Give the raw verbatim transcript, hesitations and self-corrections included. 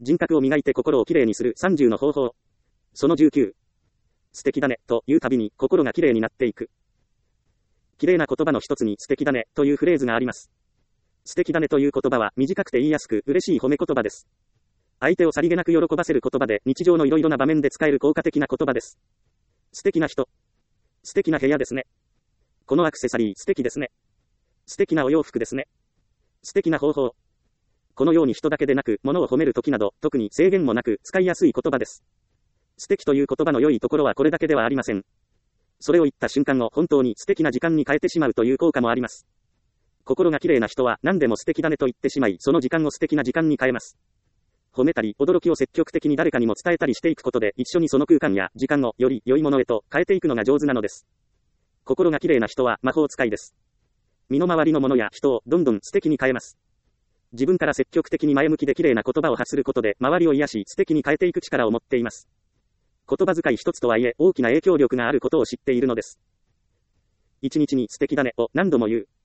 人格を磨いて心をきれいにするさんじゅうの方法。そのじゅうきゅう。素敵だね、というたびに心がきれいになっていく。きれいな言葉の一つに素敵だね、というフレーズがあります。素敵だねという言葉は短くて言いやすく嬉しい褒め言葉です。相手をさりげなく喜ばせる言葉で日常のいろいろな場面で使える効果的な言葉です。素敵な人。素敵な部屋ですね。このアクセサリー素敵ですね。素敵なお洋服ですね。素敵な方法。このように人だけでなく物を褒めるときなど特に制限もなく使いやすい言葉です。素敵という言葉の良いところはこれだけではありません。それを言った瞬間を本当に素敵な時間に変えてしまうという効果もあります。心が綺麗な人は何でも素敵だねと言ってしまい、その時間を素敵な時間に変えます。褒めたり、驚きを積極的に誰かにも伝えたりしていくことで、一緒にその空間や時間をより良いものへと変えていくのが上手なのです。心が綺麗な人は魔法使いです。身の回りのものや人をどんどん素敵に変えます。自分から積極的に前向きで綺麗な言葉を発することで、周りを癒し素敵に変えていく力を持っています。言葉遣い一つとはいえ、大きな影響力があることを知っているのです。一日に素敵だねを何度も言う。